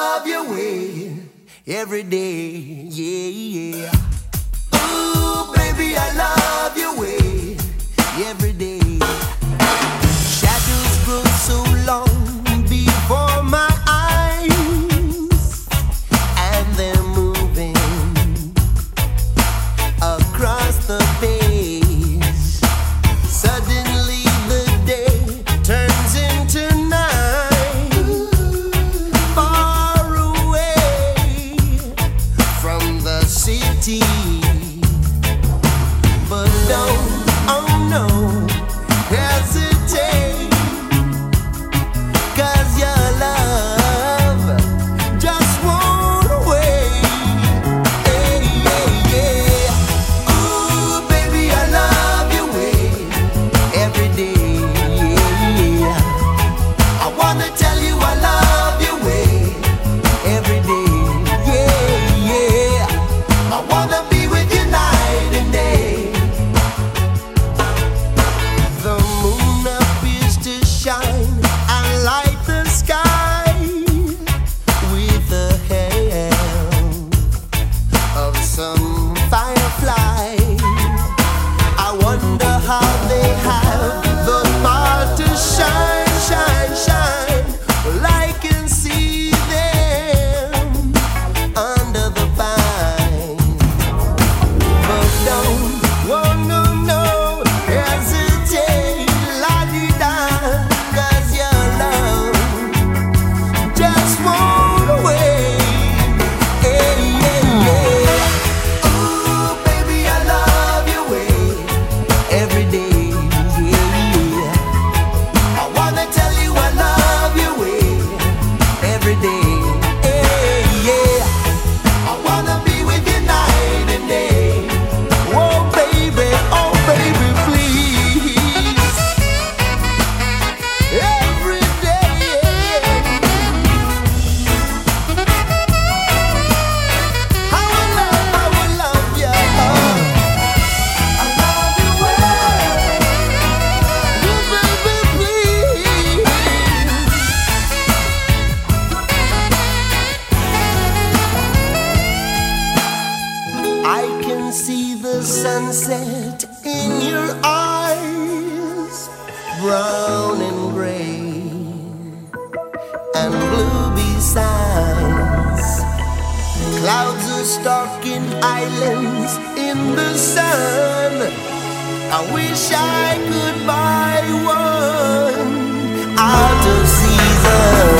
love your way every day, yeah. Ooh, baby, I love your way every day. Shadows grow so long before my eyes, and they're moving across the page. Suddenly the day turns into night, far away from the city. But don't, oh no, hesitate, 'cause your love just won't wait. Hey, yeah, yeah. Ooh, baby, I love your way every day, yeah. I wanna tell you I love your way every day, yeah, yeah. I wanna be with you night and day. The moon appears to shine and light the sky with the help of some firefly. I wonder how they have the power to shine, shine, shine. Well, I can see them under the pine. But don't, oh no, no, hesitate, la-di-da, 'cause your love just won't wait. Hey, yeah, yeah. Ooh, baby, I love your way every day, yeah. I wanna tell you I love your way every day, hey, yeah. I wanna be with you night and day. Oh baby, please. Every day. I will love you. I love you well. Oh baby, please. I can see the sunset in your eyes, brown and gray and blue besides. Clouds are stalking islands in the sun. I wish I could buy one out of season.